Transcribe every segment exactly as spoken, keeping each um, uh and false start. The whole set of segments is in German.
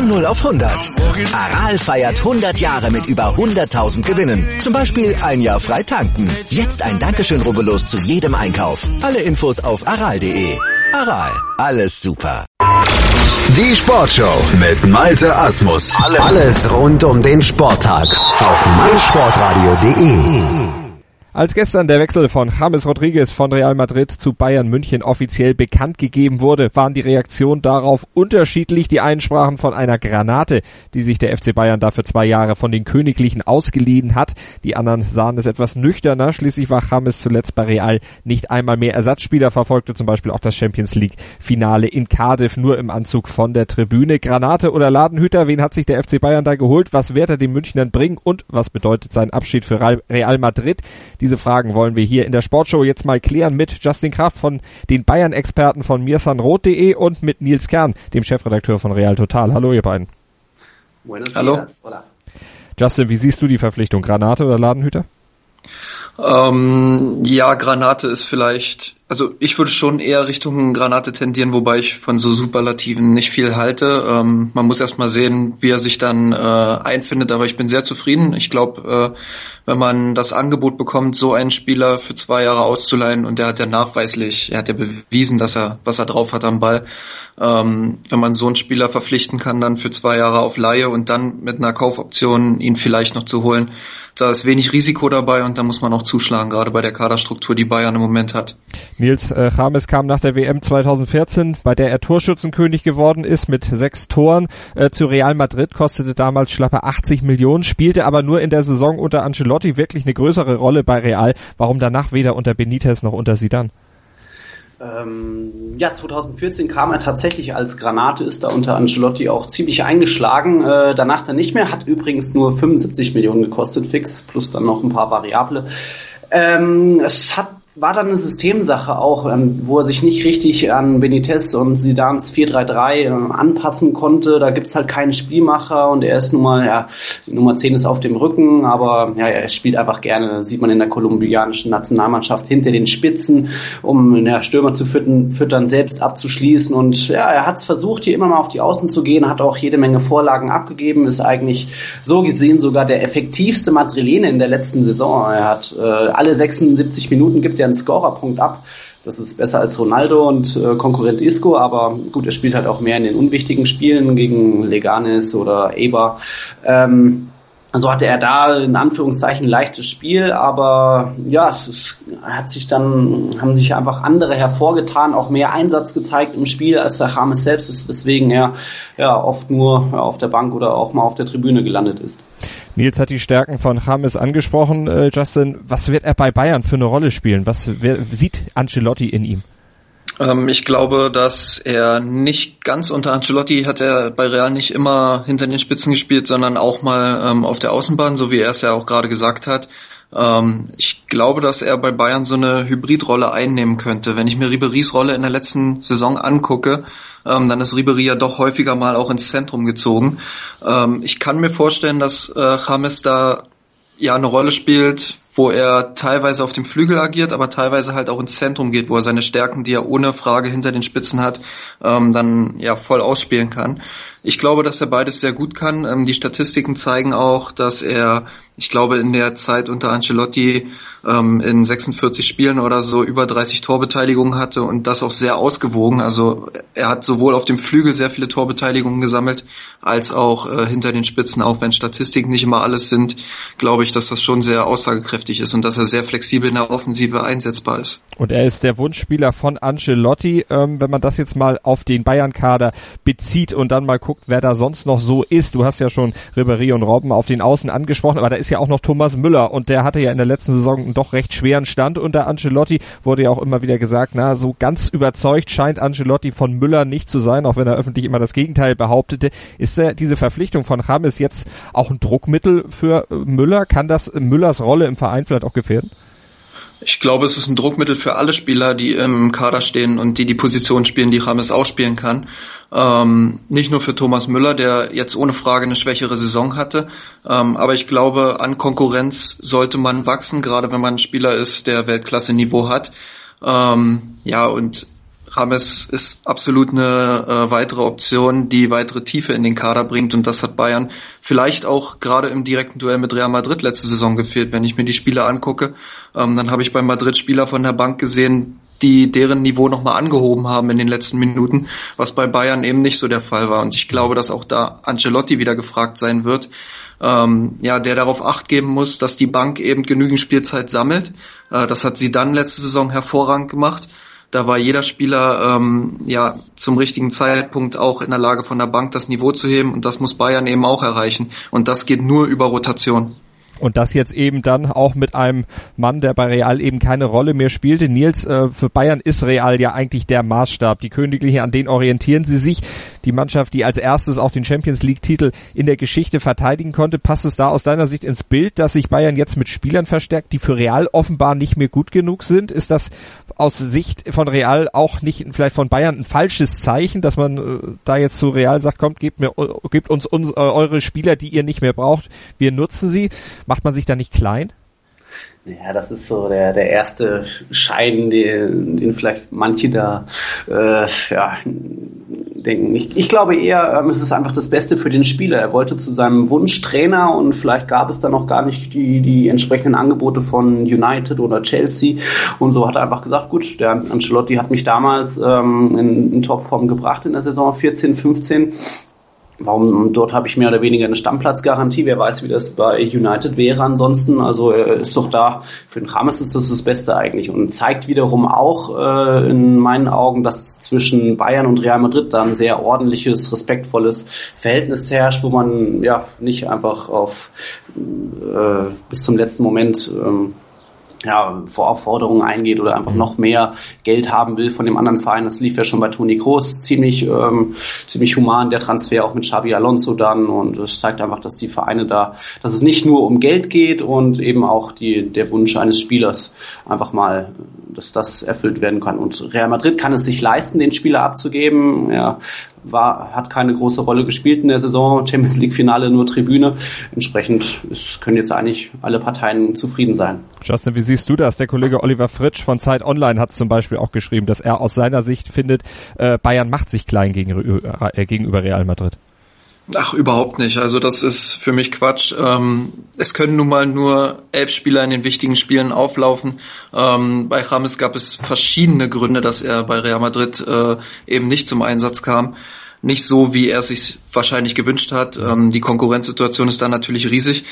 Von null auf hundert. Aral feiert hundert Jahre mit über hunderttausend Gewinnen. Zum Beispiel ein Jahr frei tanken. Jetzt ein Dankeschön, rubbellos zu jedem Einkauf. Alle Infos auf aral punkt de. Aral, alles super. Die Sportshow mit Malte Asmus. Alles rund um den Sporttag auf meinsportradio punkt de. Als gestern der Wechsel von James Rodriguez von Real Madrid zu Bayern München offiziell bekannt gegeben wurde, waren die Reaktionen darauf unterschiedlich. Die einen sprachen von einer Granate, die sich der F C Bayern dafür zwei Jahre von den Königlichen ausgeliehen hat. Die anderen sahen es etwas nüchterner. Schließlich war James zuletzt bei Real nicht einmal mehr Ersatzspieler, verfolgte zum Beispiel auch das Champions League Finale in Cardiff nur im Anzug von der Tribüne. Granate oder Ladenhüter, wen hat sich der F C Bayern da geholt? Was wird er den Münchnern bringen und was bedeutet sein Abschied für Real Madrid? Diese Fragen wollen wir hier in der Sportshow jetzt mal klären mit Justin Kraft von den Bayern-Experten von mirsanroth punkt de und mit Nils Kern, dem Chefredakteur von Real Total. Hallo ihr beiden. Buenos Hallo. Dias. Hola. Justin, wie siehst du die Verpflichtung? Granate oder Ladenhüter? Ähm, ja, Granate ist vielleicht, also ich würde schon eher Richtung Granate tendieren, wobei ich von so Superlativen nicht viel halte. Ähm, man muss erst mal sehen, wie er sich dann äh, einfindet, aber ich bin sehr zufrieden. Ich glaube, äh, wenn man das Angebot bekommt, so einen Spieler für zwei Jahre auszuleihen, und der hat ja nachweislich, er hat ja bewiesen, dass er, was er drauf hat am Ball, ähm, wenn man so einen Spieler verpflichten kann, dann für zwei Jahre auf Leihe und dann mit einer Kaufoption ihn vielleicht noch zu holen, da ist wenig Risiko dabei und da muss man auch zuschlagen, gerade bei der Kaderstruktur, die Bayern im Moment hat. Nils, äh, James kam nach der W M zweitausendvierzehn, bei der er Torschützenkönig geworden ist mit sechs Toren, äh, zu Real Madrid, kostete damals schlappe achtzig Millionen, spielte aber nur in der Saison unter Ancelotti wirklich eine größere Rolle bei Real. Warum danach weder unter Benitez noch unter Zidane? Ähm, ja, zweitausendvierzehn kam er tatsächlich als Granate, ist da unter Ancelotti auch ziemlich eingeschlagen. Äh, danach dann nicht mehr, hat übrigens nur fünfundsiebzig Millionen gekostet, fix, plus dann noch ein paar Variable. Ähm, es hat war dann eine Systemsache auch, wo er sich nicht richtig an Benitez und Zidanes vier drei drei anpassen konnte. Da gibt's halt keinen Spielmacher und er ist nun mal, ja, die Nummer zehn ist auf dem Rücken, aber ja, er spielt einfach gerne, sieht man in der kolumbianischen Nationalmannschaft, hinter den Spitzen, um ja, Stürmer zu füttern, füttern, selbst abzuschließen. Und ja, er hat's versucht, hier immer mal auf die Außen zu gehen, hat auch jede Menge Vorlagen abgegeben, ist eigentlich so gesehen sogar der effektivste Madrilene in der letzten Saison. Er hat äh, alle sechsundsiebzig Minuten gibt er einen Scorerpunkt ab. Das ist besser als Ronaldo und äh, Konkurrent Isco, aber gut, er spielt halt auch mehr in den unwichtigen Spielen gegen Leganes oder Eibar. Ähm, also hatte er da in Anführungszeichen ein leichtes Spiel, aber ja, es ist, hat sich dann, haben sich einfach andere hervorgetan, auch mehr Einsatz gezeigt im Spiel als der James selbst ist, weswegen er ja oft nur ja, auf der Bank oder auch mal auf der Tribüne gelandet ist. Nils hat die Stärken von James angesprochen. Äh, Justin, was wird er bei Bayern für eine Rolle spielen? Was wer, sieht Ancelotti in ihm? Ähm, ich glaube, dass er nicht ganz unter Ancelotti hat er bei Real nicht immer hinter den Spitzen gespielt, sondern auch mal ähm, auf der Außenbahn, so wie er es ja auch gerade gesagt hat. Ähm, ich glaube, dass er bei Bayern so eine Hybridrolle einnehmen könnte. Wenn ich mir Ribéry's Rolle in der letzten Saison angucke, ähm, dann ist Ribéry ja doch häufiger mal auch ins Zentrum gezogen. Ähm, ich kann mir vorstellen, dass äh, James da ja eine Rolle spielt, wo er teilweise auf dem Flügel agiert, aber teilweise halt auch ins Zentrum geht, wo er seine Stärken, die er ohne Frage hinter den Spitzen hat, ähm, dann ja voll ausspielen kann. Ich glaube, dass er beides sehr gut kann. Ähm, die Statistiken zeigen auch, dass er, ich glaube, in der Zeit unter Ancelotti ähm, in sechsundvierzig Spielen oder so über dreißig Torbeteiligungen hatte und das auch sehr ausgewogen. Also er hat sowohl auf dem Flügel sehr viele Torbeteiligungen gesammelt, als auch äh, hinter den Spitzen. Auch wenn Statistiken nicht immer alles sind, glaube ich, dass das schon sehr aussagekräftig ist und dass er sehr flexibel in der Offensive einsetzbar ist. Und er ist der Wunschspieler von Ancelotti. Ähm, wenn man das jetzt mal auf den Bayern-Kader bezieht und dann mal guckt, wer da sonst noch so ist. Du hast ja schon Ribéry und Robben auf den Außen angesprochen, aber da ist ja auch noch Thomas Müller und der hatte ja in der letzten Saison einen doch recht schweren Stand unter Ancelotti. Wurde ja auch immer wieder gesagt, na, so ganz überzeugt scheint Ancelotti von Müller nicht zu sein, auch wenn er öffentlich immer das Gegenteil behauptete. Ist äh, diese Verpflichtung von James jetzt auch ein Druckmittel für äh, Müller? Kann das Müllers Rolle im Verein vielleicht auch gefährden? Ich glaube, es ist ein Druckmittel für alle Spieler, die im Kader stehen und die die Position spielen, die James ausspielen kann. Ähm, nicht nur für Thomas Müller, der jetzt ohne Frage eine schwächere Saison hatte, ähm, aber ich glaube, an Konkurrenz sollte man wachsen, gerade wenn man ein Spieler ist, der Weltklasse-Niveau hat. Ähm, ja, und James ist absolut eine äh, weitere Option, die weitere Tiefe in den Kader bringt, und das hat Bayern vielleicht auch gerade im direkten Duell mit Real Madrid letzte Saison gefehlt. Wenn ich mir die Spiele angucke, ähm, dann habe ich bei Madrid Spieler von der Bank gesehen, die deren Niveau nochmal angehoben haben in den letzten Minuten, was bei Bayern eben nicht so der Fall war. Und ich glaube, dass auch da Ancelotti wieder gefragt sein wird, ähm, ja, der darauf Acht geben muss, dass die Bank eben genügend Spielzeit sammelt. Äh, das hat sie dann letzte Saison hervorragend gemacht. Da war jeder Spieler ähm, ja zum richtigen Zeitpunkt auch in der Lage, von der Bank das Niveau zu heben, und das muss Bayern eben auch erreichen. Und das geht nur über Rotation. Und das jetzt eben dann auch mit einem Mann, der bei Real eben keine Rolle mehr spielte. Nils, äh, für Bayern ist Real ja eigentlich der Maßstab. Die Königlichen, an denen orientieren sie sich. Die Mannschaft, die als erstes auch den Champions-League-Titel in der Geschichte verteidigen konnte. Passt es da aus deiner Sicht ins Bild, dass sich Bayern jetzt mit Spielern verstärkt, die für Real offenbar nicht mehr gut genug sind? Ist das aus Sicht von Real auch nicht vielleicht von Bayern ein falsches Zeichen, dass man äh, da jetzt zu Real sagt, kommt, gebt mir, gebt uns, uns äh, eure Spieler, die ihr nicht mehr braucht, wir nutzen sie? Macht man sich da nicht klein? Ja, das ist so der der erste Schein, den, den vielleicht manche da äh, ja, denken. Ich, ich glaube eher, ähm, es ist einfach das Beste für den Spieler. Er wollte zu seinem Wunschtrainer, und vielleicht gab es da noch gar nicht die die entsprechenden Angebote von United oder Chelsea, und so hat er einfach gesagt, gut, der Ancelotti hat mich damals ähm, in, in Topform gebracht in der Saison vierzehn, fünfzehn. Warum, dort habe ich mehr oder weniger eine Stammplatzgarantie. Wer weiß, wie das bei United wäre ansonsten. Also er ist doch da, für den James ist das das Beste eigentlich, und zeigt wiederum auch äh, in meinen Augen, dass zwischen Bayern und Real Madrid da ein sehr ordentliches, respektvolles Verhältnis herrscht, wo man ja nicht einfach auf äh, bis zum letzten Moment ähm, ja, vor Aufforderungen eingeht oder einfach noch mehr Geld haben will von dem anderen Verein. Das lief ja schon bei Toni Kroos ziemlich ähm, ziemlich human, der Transfer auch mit Xabi Alonso dann, und es zeigt einfach, dass die Vereine da, dass es nicht nur um Geld geht, und eben auch die der Wunsch eines Spielers einfach mal, dass das erfüllt werden kann. Und Real Madrid kann es sich leisten, den Spieler abzugeben. Er war, hat keine große Rolle gespielt in der Saison, Champions League Finale nur Tribüne. Entsprechend ist, können jetzt eigentlich alle Parteien zufrieden sein. Justin, wie siehst du das? Der Kollege Oliver Fritsch von Zeit Online hat zum Beispiel auch geschrieben, dass er aus seiner Sicht findet, äh, Bayern macht sich klein gegenüber, äh, gegenüber Real Madrid. Ach, überhaupt nicht. Also das ist für mich Quatsch. Ähm, es können nun mal nur elf Spieler in den wichtigen Spielen auflaufen. Ähm, bei James gab es verschiedene Gründe, dass er bei Real Madrid äh, eben nicht zum Einsatz kam. Nicht so, wie er es sich wahrscheinlich gewünscht hat. Ähm, die Konkurrenzsituation ist da natürlich riesig.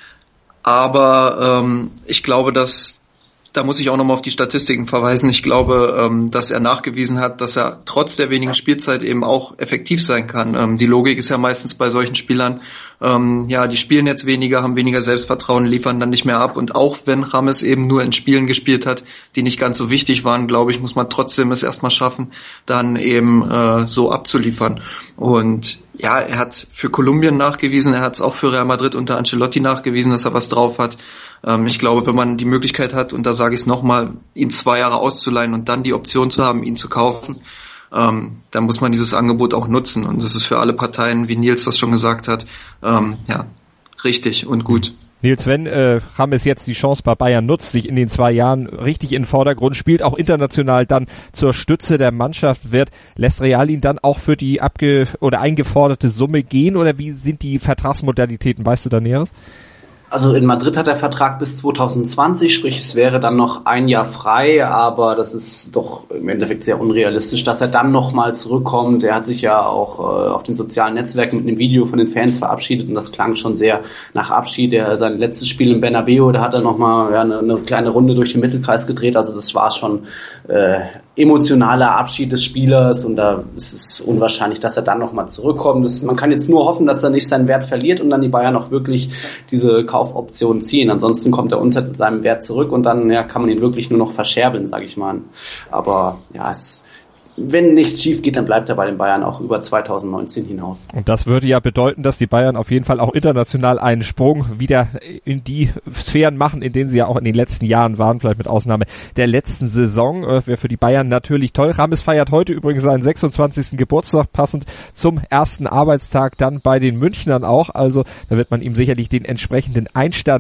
Aber ähm, ich glaube, dass da muss ich auch nochmal auf die Statistiken verweisen. Ich glaube, ähm, dass er nachgewiesen hat, dass er trotz der wenigen Spielzeit eben auch effektiv sein kann. Ähm, die Logik ist ja meistens bei solchen Spielern, ähm, ja, die spielen jetzt weniger, haben weniger Selbstvertrauen, liefern dann nicht mehr ab. Und auch wenn James eben nur in Spielen gespielt hat, die nicht ganz so wichtig waren, glaube ich, muss man trotzdem es erstmal schaffen, dann eben äh, so abzuliefern. Und ja, er hat für Kolumbien nachgewiesen, er hat es auch für Real Madrid unter Ancelotti nachgewiesen, dass er was drauf hat. Ähm, ich glaube, wenn man die Möglichkeit hat, und da sage ich es nochmal, ihn zwei Jahre auszuleihen und dann die Option zu haben, ihn zu kaufen, ähm, dann muss man dieses Angebot auch nutzen. Und das ist für alle Parteien, wie Nils das schon gesagt hat, ähm, ja, richtig und gut. Nils, wenn äh, James jetzt die Chance bei Bayern nutzt, sich in den zwei Jahren richtig in den Vordergrund spielt, auch international dann zur Stütze der Mannschaft wird, lässt Real ihn dann auch für die abge- oder eingeforderte Summe gehen, oder wie sind die Vertragsmodalitäten? Weißt du da Näheres? Also in Madrid hat der Vertrag bis zwanzig zwanzig, sprich es wäre dann noch ein Jahr frei, aber das ist doch im Endeffekt sehr unrealistisch, dass er dann nochmal zurückkommt. Er hat sich ja auch äh, auf den sozialen Netzwerken mit einem Video von den Fans verabschiedet, und das klang schon sehr nach Abschied. Er, sein letztes Spiel in Bernabeu, da hat er nochmal ja, eine, eine kleine Runde durch den Mittelkreis gedreht, also das war schon äh, emotionaler Abschied des Spielers, und da ist es unwahrscheinlich, dass er dann nochmal zurückkommt. Das, man kann jetzt nur hoffen, dass er nicht seinen Wert verliert und dann die Bayern auch wirklich diese Kaufoption ziehen. Ansonsten kommt er unter seinem Wert zurück, und dann ja, kann man ihn wirklich nur noch verscherbeln, sage ich mal. Aber ja, es wenn nichts schief geht, dann bleibt er bei den Bayern auch über zwanzig neunzehn hinaus. Und das würde ja bedeuten, dass die Bayern auf jeden Fall auch international einen Sprung wieder in die Sphären machen, in denen sie ja auch in den letzten Jahren waren, vielleicht mit Ausnahme der letzten Saison. Äh, wäre für die Bayern natürlich toll. James feiert heute übrigens seinen sechsundzwanzigsten Geburtstag, passend zum ersten Arbeitstag dann bei den Münchnern auch. Also da wird man ihm sicherlich den entsprechenden Einstand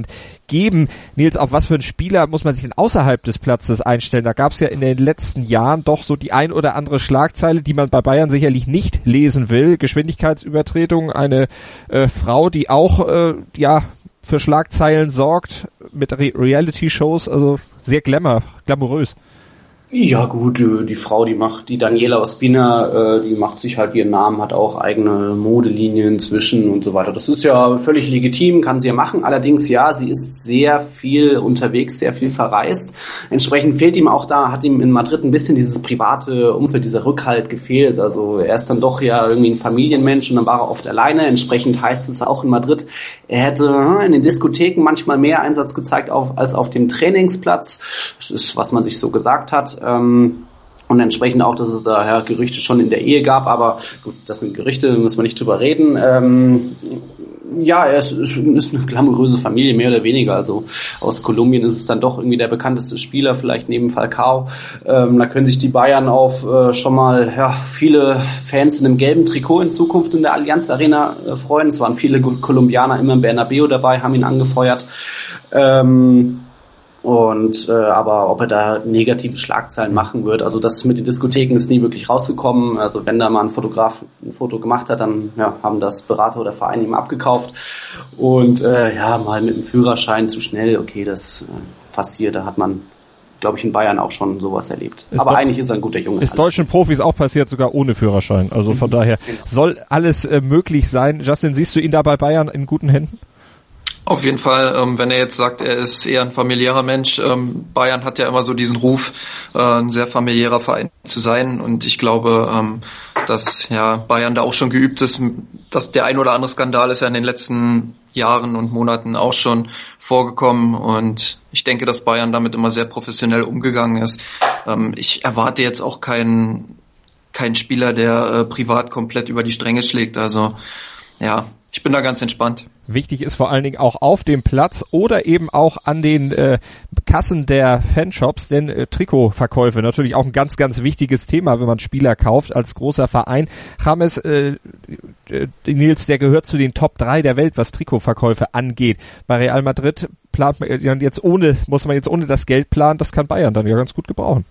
geben. Nils, auf was für einen Spieler muss man sich denn außerhalb des Platzes einstellen? Da gab es ja in den letzten Jahren doch so die ein oder andere Schlagzeile, die man bei Bayern sicherlich nicht lesen will. Geschwindigkeitsübertretung, eine äh, Frau, die auch äh, ja für Schlagzeilen sorgt mit Re- Reality-Shows, also sehr glamour, glamourös. Ja gut, die Frau, die macht, die Daniela Ospina, die macht sich halt ihren Namen, hat auch eigene Modelinien inzwischen und so weiter. Das ist ja völlig legitim, kann sie ja machen. Allerdings, ja, sie ist sehr viel unterwegs, sehr viel verreist. Entsprechend fehlt ihm auch da, hat ihm in Madrid ein bisschen dieses private Umfeld, dieser Rückhalt gefehlt. Also er ist dann doch ja irgendwie ein Familienmensch und dann war er oft alleine. Entsprechend heißt es auch in Madrid, er hätte in den Diskotheken manchmal mehr Einsatz gezeigt auf, als auf dem Trainingsplatz. Das ist, was man sich so gesagt hat. Ähm, und entsprechend auch, dass es da ja, Gerüchte schon in der Ehe gab, aber gut, das sind Gerüchte, da müssen wir nicht drüber reden. Ähm, ja, er ist, ist eine glamouröse Familie, mehr oder weniger. Also aus Kolumbien ist es dann doch irgendwie der bekannteste Spieler, vielleicht neben Falcao. Ähm, da können sich die Bayern auf äh, schon mal ja, viele Fans in einem gelben Trikot in Zukunft in der Allianz Arena äh, freuen. Es waren viele Kolumbianer immer im Bernabeu dabei, haben ihn angefeuert. Ähm, Und äh, aber ob er da negative Schlagzeilen machen wird, also das mit den Diskotheken ist nie wirklich rausgekommen. Also wenn da mal ein Fotograf ein Foto gemacht hat, dann ja, haben das Berater oder Verein ihm abgekauft. Und äh, ja, mal mit dem Führerschein zu schnell, okay, das äh, passiert. Da hat man, glaube ich, in Bayern auch schon sowas erlebt. Ist aber doch, eigentlich ist er ein guter Junge. Ist deutschen Profis auch passiert, sogar ohne Führerschein. Also von daher soll alles äh, möglich sein. Justin, siehst du ihn da bei Bayern in guten Händen? Auf jeden Fall, ähm, wenn er jetzt sagt, er ist eher ein familiärer Mensch, ähm, Bayern hat ja immer so diesen Ruf, äh, ein sehr familiärer Verein zu sein, und ich glaube, ähm, dass ja Bayern da auch schon geübt ist, dass der ein oder andere Skandal ist ja in den letzten Jahren und Monaten auch schon vorgekommen, und ich denke, dass Bayern damit immer sehr professionell umgegangen ist. Ähm, ich erwarte jetzt auch keinen keinen Spieler, der äh, privat komplett über die Stränge schlägt, also ja, ich bin da ganz entspannt. Wichtig ist vor allen Dingen auch auf dem Platz oder eben auch an den äh, Kassen der Fanshops, denn äh, Trikotverkäufe natürlich auch ein ganz, ganz wichtiges Thema, wenn man Spieler kauft als großer Verein. James, äh, äh, Nils, der gehört zu den Top drei der Welt, was Trikotverkäufe angeht. Bei Real Madrid plant man jetzt ohne, muss man jetzt ohne das Geld planen, das kann Bayern dann ja ganz gut gebrauchen.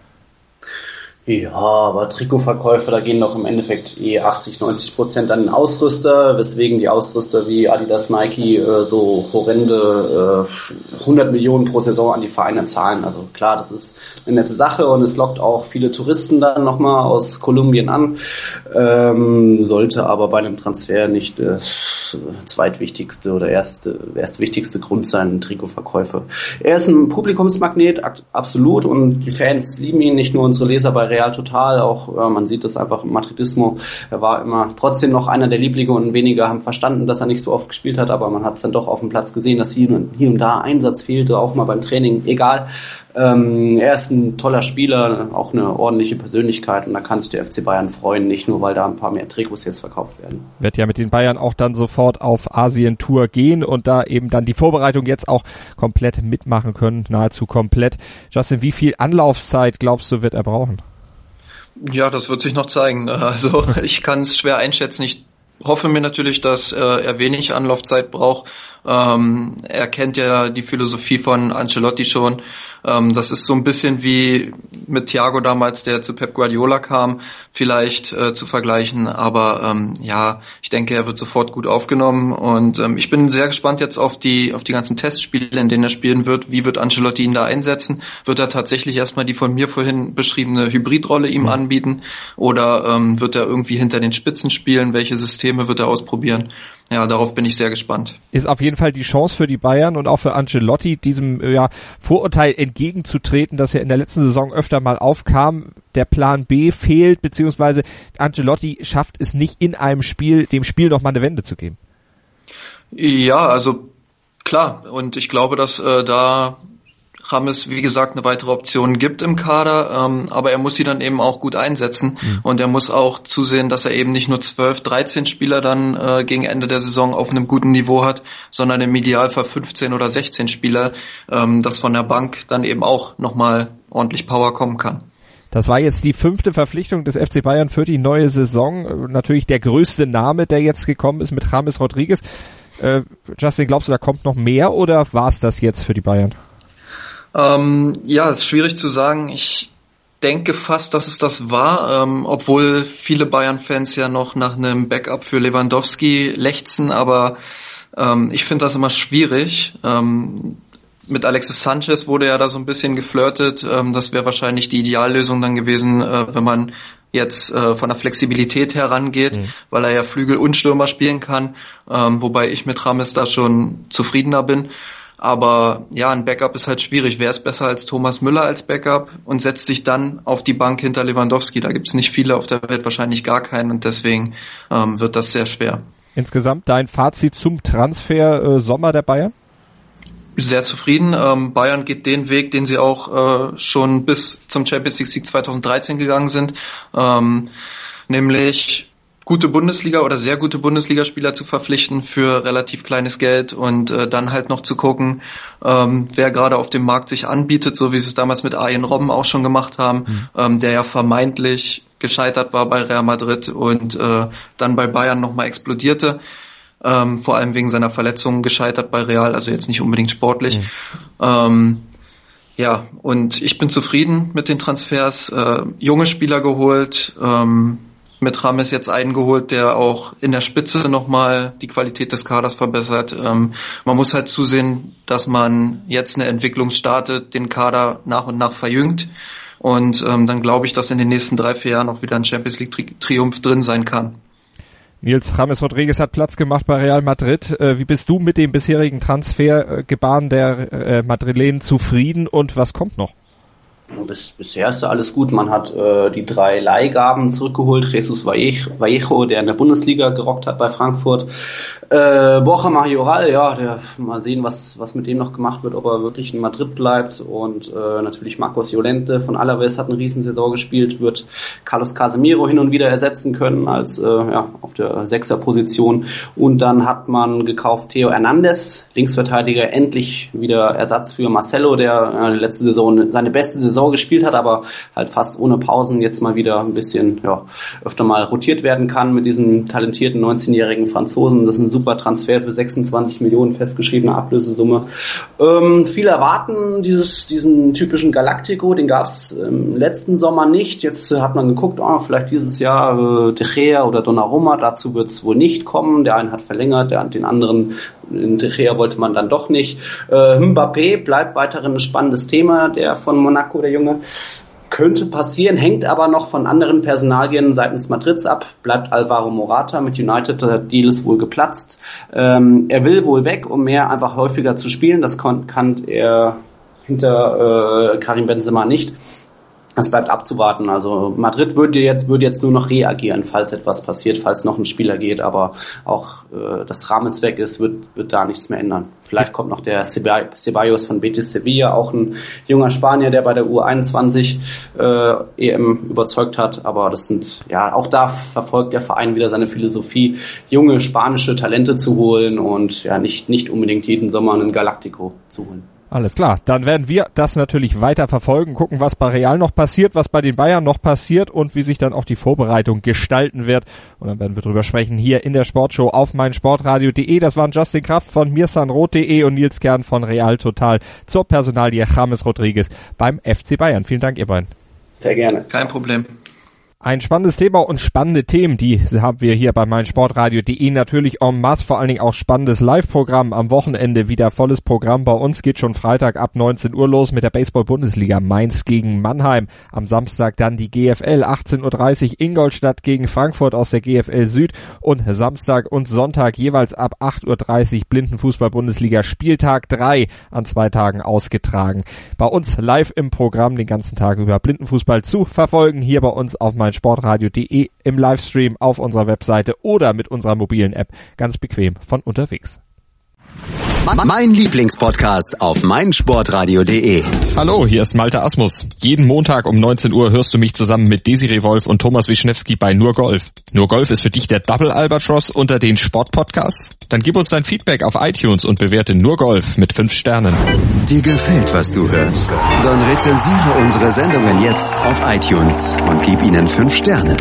Ja, aber Trikotverkäufe, da gehen doch im Endeffekt eh achtzig, neunzig Prozent an den Ausrüster, weswegen die Ausrüster wie Adidas, Nike äh, so horrende äh, hundert Millionen pro Saison an die Vereine zahlen. Also klar, das ist eine nette Sache und es lockt auch viele Touristen dann nochmal aus Kolumbien an, ähm, sollte aber bei einem Transfer nicht äh, zweitwichtigste oder erste, erst wichtigste Grund sein, Trikotverkäufe. Er ist ein Publikumsmagnet, absolut, und die Fans lieben ihn, nicht nur unsere Leser bei Real Total, auch äh, man sieht das einfach im Madridismo. Er war immer trotzdem noch einer der Lieblinge und wenige haben verstanden, dass er nicht so oft gespielt hat, aber man hat es dann doch auf dem Platz gesehen, dass hier und, hier und da Einsatz fehlte, auch mal beim Training, egal. Ähm, er ist ein toller Spieler, auch eine ordentliche Persönlichkeit, und da kann sich der F C Bayern freuen, nicht nur, weil da ein paar mehr Trikots jetzt verkauft werden. Wird ja mit den Bayern auch dann sofort auf Asien-Tour gehen und da eben dann die Vorbereitung jetzt auch komplett mitmachen können, nahezu komplett. Justin, wie viel Anlaufzeit glaubst du, wird er brauchen? Ja, das wird sich noch zeigen. Also ich kann es schwer einschätzen. Ich hoffe mir natürlich, dass äh, er wenig Anlaufzeit braucht. Ähm, er kennt ja die Philosophie von Ancelotti schon. Ähm, das ist so ein bisschen wie mit Thiago damals, der zu Pep Guardiola kam, vielleicht äh, zu vergleichen. Aber ähm, ja, ich denke, er wird sofort gut aufgenommen. Und ähm, ich bin sehr gespannt jetzt auf die auf die ganzen Testspiele, in denen er spielen wird. Wie wird Ancelotti ihn da einsetzen? Wird er tatsächlich erstmal die von mir vorhin beschriebene Hybridrolle ihm anbieten? Oder ähm, wird er irgendwie hinter den Spitzen spielen? Welche Systeme wird er ausprobieren? Ja, darauf bin ich sehr gespannt. Ist auf jeden Fall die Chance für die Bayern und auch für Ancelotti, diesem ja, Vorurteil entgegenzutreten, das ja in der letzten Saison öfter mal aufkam. Der Plan B fehlt, beziehungsweise Ancelotti schafft es nicht in einem Spiel, dem Spiel noch mal eine Wende zu geben. Ja, also klar. Und ich glaube, dass äh, da James, wie gesagt, eine weitere Option gibt im Kader, ähm, aber er muss sie dann eben auch gut einsetzen, mhm. und er muss auch zusehen, dass er eben nicht nur zwölf, dreizehn Spieler dann äh, gegen Ende der Saison auf einem guten Niveau hat, sondern im Idealfall fünfzehn oder sechzehn Spieler, ähm, dass von der Bank dann eben auch nochmal ordentlich Power kommen kann. Das war jetzt die fünfte Verpflichtung des F C Bayern für die neue Saison. Natürlich der größte Name, der jetzt gekommen ist mit James Rodriguez. Äh, Justin, glaubst du, da kommt noch mehr oder war es das jetzt für die Bayern? Ähm, ja, ist schwierig zu sagen. Ich denke fast, dass es das war, ähm, obwohl viele Bayern-Fans ja noch nach einem Backup für Lewandowski lechzen, aber ähm, ich finde das immer schwierig. Ähm, mit Alexis Sanchez wurde ja da so ein bisschen geflirtet. Ähm, das wäre wahrscheinlich die Ideallösung dann gewesen, äh, wenn man jetzt äh, von der Flexibilität herangeht, mhm. weil er ja Flügel und Stürmer spielen kann, ähm, wobei ich mit Rames da schon zufriedener bin. Aber ja, ein Backup ist halt schwierig. Wer ist besser als Thomas Müller als Backup und setzt sich dann auf die Bank hinter Lewandowski? Da gibt's nicht viele auf der Welt, wahrscheinlich gar keinen, und deswegen ähm, wird das sehr schwer. Insgesamt dein Fazit zum Transfer äh, Sommer der Bayern? Sehr zufrieden. Ähm, Bayern geht den Weg, den sie auch äh, schon bis zum Champions League Sieg zwanzig dreizehn gegangen sind, ähm, nämlich gute Bundesliga oder sehr gute Bundesligaspieler zu verpflichten für relativ kleines Geld und äh, dann halt noch zu gucken, ähm, wer gerade auf dem Markt sich anbietet, so wie sie es damals mit Arjen Robben auch schon gemacht haben, mhm. ähm, der ja vermeintlich gescheitert war bei Real Madrid und äh, dann bei Bayern nochmal explodierte. Ähm, vor allem wegen seiner Verletzung gescheitert bei Real, also jetzt nicht unbedingt sportlich. Mhm. Ähm, ja, und ich bin zufrieden mit den Transfers. Äh, junge Spieler geholt, ähm, mit Rames jetzt einen geholt, der auch in der Spitze nochmal die Qualität des Kaders verbessert. Ähm, man muss halt zusehen, dass man jetzt eine Entwicklung startet, den Kader nach und nach verjüngt. Und ähm, dann glaube ich, dass in den nächsten drei, vier Jahren auch wieder ein Champions League Triumph drin sein kann. Nils, James Rodriguez hat Platz gemacht bei Real Madrid. Äh, wie bist du mit dem bisherigen Transfergebaren der äh, Madrilenen zufrieden und was kommt noch? Bis, bisher ist da alles gut. Man hat äh, die drei Leihgaben zurückgeholt. Jesus Vallejo, der in der Bundesliga gerockt hat bei Frankfurt. Äh, Borja Majoral, ja, der, mal sehen, was was mit dem noch gemacht wird, ob er wirklich in Madrid bleibt. Und äh, natürlich Marcos Llorente von Alaves hat eine Riesensaison gespielt, wird Carlos Casemiro hin und wieder ersetzen können als äh, ja auf der Sechserposition. Und dann hat man gekauft Theo Hernandez, Linksverteidiger, endlich wieder Ersatz für Marcelo, der äh, letzte Saison seine beste Saison gespielt hat, aber halt fast ohne Pausen jetzt mal wieder ein bisschen ja öfter mal rotiert werden kann mit diesem talentierten neunzehnjährigen Franzosen. Das ist ein super Transfer für sechsundzwanzig Millionen festgeschriebene Ablösesumme. Ähm, viele erwarten dieses, diesen typischen Galactico, den gab es im letzten Sommer nicht. Jetzt hat man geguckt, oh, vielleicht dieses Jahr äh, De Gea oder Donnarumma, dazu wird es wohl nicht kommen. Der eine hat verlängert, der den anderen, in De Gea wollte man dann doch nicht. Äh, Mbappé bleibt weiterhin ein spannendes Thema, der von Monaco, der Junge. Könnte passieren, hängt aber noch von anderen Personalien seitens Madrids ab. Bleibt Alvaro Morata mit United, der Deal ist wohl geplatzt. Ähm, er will wohl weg, um mehr einfach häufiger zu spielen. Das kon- kann er hinter äh, Karim Benzema nicht. Das bleibt abzuwarten. Also Madrid würde jetzt würde jetzt nur noch reagieren, falls etwas passiert, falls noch ein Spieler geht, aber auch äh, dass Rames weg ist, wird wird da nichts mehr ändern. Vielleicht kommt noch der Ceballos von Betis Sevilla, auch ein junger Spanier, der bei der U einundzwanzig äh, E M überzeugt hat, aber das sind ja auch da verfolgt der Verein wieder seine Philosophie, junge spanische Talente zu holen und ja nicht nicht unbedingt jeden Sommer einen Galactico zu holen. Alles klar, dann werden wir das natürlich weiter verfolgen, gucken, was bei Real noch passiert, was bei den Bayern noch passiert und wie sich dann auch die Vorbereitung gestalten wird. Und dann werden wir drüber sprechen hier in der Sportshow auf meinsportradio punkt de. Das waren Justin Kraft von mirsanroth punkt de und Nils Kern von Real Total zur Personalie James Rodriguez beim F C Bayern. Vielen Dank, ihr beiden. Sehr gerne. Kein Problem. Ein spannendes Thema und spannende Themen, die haben wir hier bei meinsportradio punkt de natürlich en masse, vor allen Dingen auch spannendes Live-Programm am Wochenende, wieder volles Programm bei uns, geht schon Freitag ab neunzehn Uhr los mit der Baseball-Bundesliga Mainz gegen Mannheim, am Samstag dann die G F L, achtzehn Uhr dreißig Ingolstadt gegen Frankfurt aus der G F L Süd und Samstag und Sonntag jeweils ab acht Uhr dreißig Blindenfußball-Bundesliga Spieltag drei an zwei Tagen ausgetragen. Bei uns live im Programm den ganzen Tag über Blindenfußball zu verfolgen, hier bei uns auf mein sportradio punkt de im Livestream auf unserer Webseite oder mit unserer mobilen App ganz bequem von unterwegs. Mein Lieblingspodcast auf meinsportradio punkt de. Hallo, hier ist Malte Asmus. Jeden Montag um neunzehn Uhr hörst du mich zusammen mit Desiree Wolf und Thomas Wischnewski bei Nur Golf. Nur Golf ist für dich der Double Albatross unter den Sportpodcasts? Dann gib uns dein Feedback auf iTunes und bewerte Nur Golf mit fünf Sternen. Dir gefällt, was du hörst? Dann rezensiere unsere Sendungen jetzt auf iTunes und gib ihnen fünf Sterne.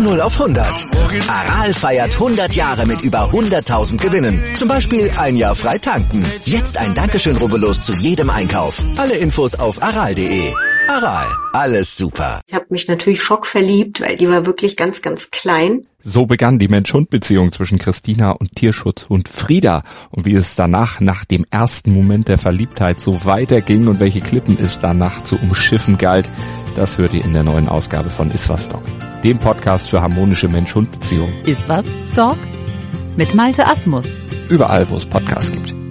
null auf hundert. Aral feiert hundert Jahre mit über hunderttausend Gewinnen. Zum Beispiel ein Jahr frei tanken. Jetzt ein Dankeschön, rubbellos zu jedem Einkauf. Alle Infos auf aral punkt de. Aral, alles super. Ich habe mich natürlich schockverliebt, weil die war wirklich ganz, ganz klein. So begann die Mensch-Hund-Beziehung zwischen Christina und Tierschutzhund Frieda. Und wie es danach, nach dem ersten Moment der Verliebtheit, so weiterging und welche Klippen es danach zu umschiffen galt, das hört ihr in der neuen Ausgabe von Iswas Dog, dem Podcast für harmonische Mensch-Hund-Beziehungen. Iswas Dog mit Malte Asmus. Überall, wo es Podcasts gibt.